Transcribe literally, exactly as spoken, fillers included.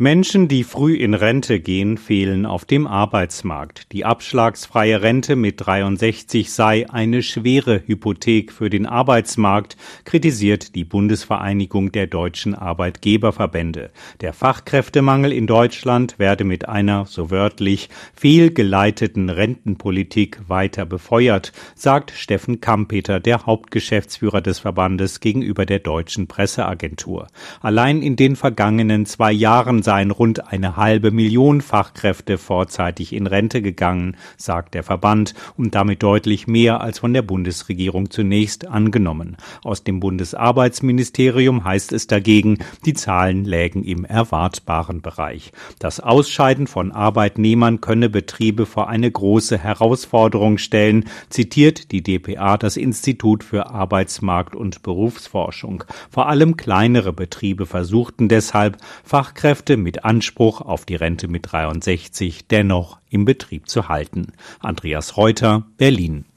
Menschen, die früh in Rente gehen, fehlen auf dem Arbeitsmarkt. Die abschlagsfreie Rente mit dreiundsechzig sei eine schwere Hypothek für den Arbeitsmarkt, kritisiert die Bundesvereinigung der deutschen Arbeitgeberverbände. Der Fachkräftemangel in Deutschland werde mit einer, so wörtlich, fehlgeleiteten Rentenpolitik weiter befeuert, sagt Steffen Kampeter, der Hauptgeschäftsführer des Verbandes, gegenüber der Deutschen Presseagentur. Allein in den vergangenen zwei Jahren seien rund eine halbe Million Fachkräfte vorzeitig in Rente gegangen, sagt der Verband, und damit deutlich mehr als von der Bundesregierung zunächst angenommen. Aus dem Bundesarbeitsministerium heißt es dagegen, die Zahlen lägen im erwartbaren Bereich. Das Ausscheiden von Arbeitnehmern könne Betriebe vor eine große Herausforderung stellen, zitiert die D P A das Institut für Arbeitsmarkt- und Berufsforschung. Vor allem kleinere Betriebe versuchten deshalb, Fachkräfte mit Anspruch auf die Rente mit dreiundsechzig dennoch im Betrieb zu halten. Andreas Reuter, Berlin.